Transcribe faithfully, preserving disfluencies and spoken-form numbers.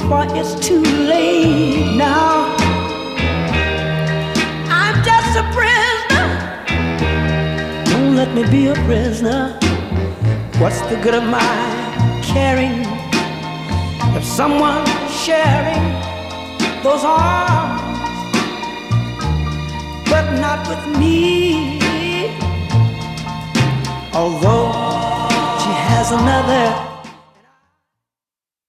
for it's too late now. I'm just a prisoner. Don't let me be a prisoner. What's the good of my caring if someone's sharing those arms, but not with me? Although she has another